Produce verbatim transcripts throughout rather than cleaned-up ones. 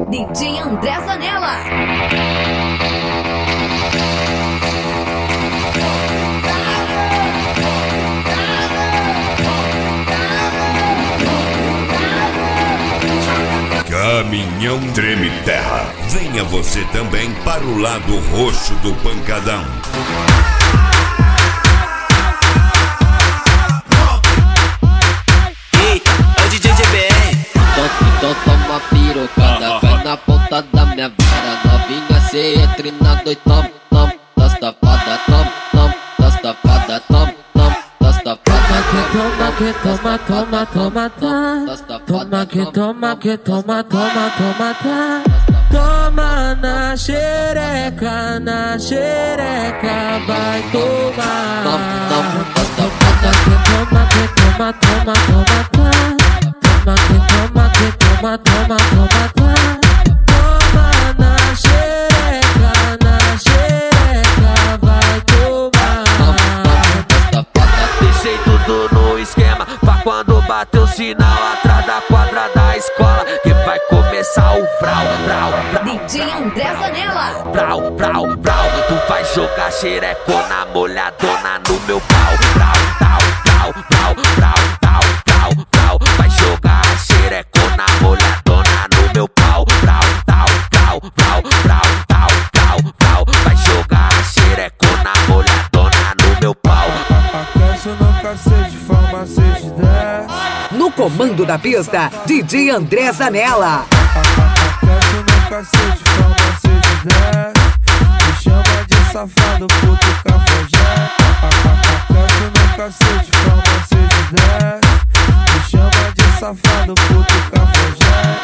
D J André Zanella. Caminhão Treme Terra. Venha você também para o lado roxo do pancadão. Eita, é o D J G B R. Então toma pirocada, vai na ponta da minha vara. Novinha, cê entra na dois, tom, tom, das tapadas, tom, tom, das tapadas, tom, tom, das tapadas. Toma que toma, toma, toma, tá. Toma que toma, que toma, toma, toma, tá. Toma na xereca, na xereca, vai tomar. Toma que toma, que toma, toma, toma, tá. Toma que toma, que toma, toma, toma, tá. Toma na xereca, na xereca, vai tomar. Deixei tudo no esquema pra quando bater o sinal atrás da quadra da escola, que vai começar o vrau, vrau, vrau. D J André Zanella. Vrau, vrau, vrau. Tu vai jogar xerecona molhadona no meu pau. Vrau, vrau, vrau, vrau, vrau, vrau, vrau, vrau. Vai jogar xerecona molhadona no meu pau. Vrau, vrau, vrau, vrau, vrau, vrau, vrau, vrau. Vai jogar xerecona molhadona no meu pau. Aquece no cacete, forma seis de dez. No comando da pista, D J André Zanella. Aquece no cacete, forma seis de dez. Me chama de safado, puto cafajé. Aquece no cacete, forma seis de dez. Me chama de safado, puto cafajé.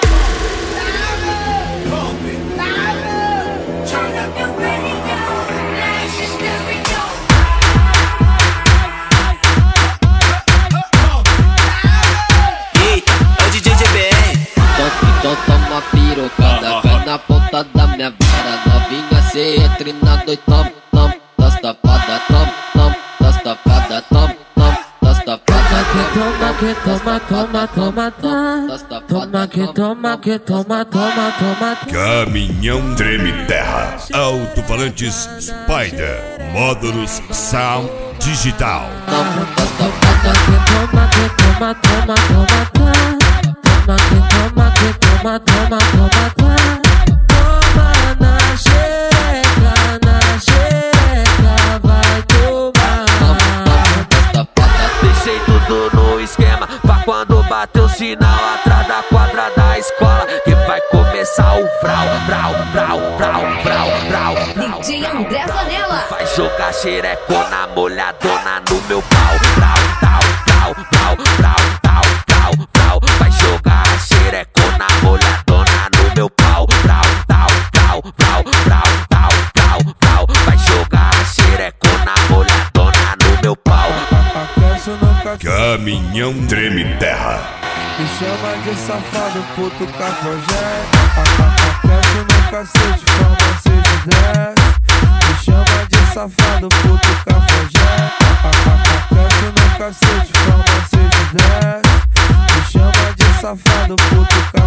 Eita, é o D J G B R. Então toma pirocada, vai na ponta da minha vara. Novinha, cê entra na dois, tom, tom, das tapadas, tom, tom, das tapadas, tom, tom, das tapadas. Toma que toma, toma, toma, tá. Toma que toma, que toma, toma, toma, tá. Caminhão Treme Terra. Alto-falantes Spider. Módulos Sound Digital. Toma que toma, toma, toma, tá. Toma que toma, que toma, toma, toma, tá. Toma na xereca, na xereca, vai tomar. Deixei tudo no esquema pra quando bater o sinal atrás da quadra da escola, que vai começar o vrau, vrau, vrau, vrau, vrau, vrau, vrau. D J André Zanella. Vai jogar xerecona molhadona no meu pau. Vrau, vrau, vrau, vrau, vrau, vrau, vrau, vrau. Vai jogar xerecona molhadona no meu pau. Vrau, vrau, vrau, vrau, vrau, vrau, vrau, vrau. Vai jogar xerecona molhadona no meu pau. Aquece no cacete. Caminhão Treme Terra. Me chama de safado, puto cafajé. Aquece no cacete, forma seis de dez. Me chama de safado, puto cafajé. Aquece no cacete, forma seis de dez. Me chama de safado, puto cafajé.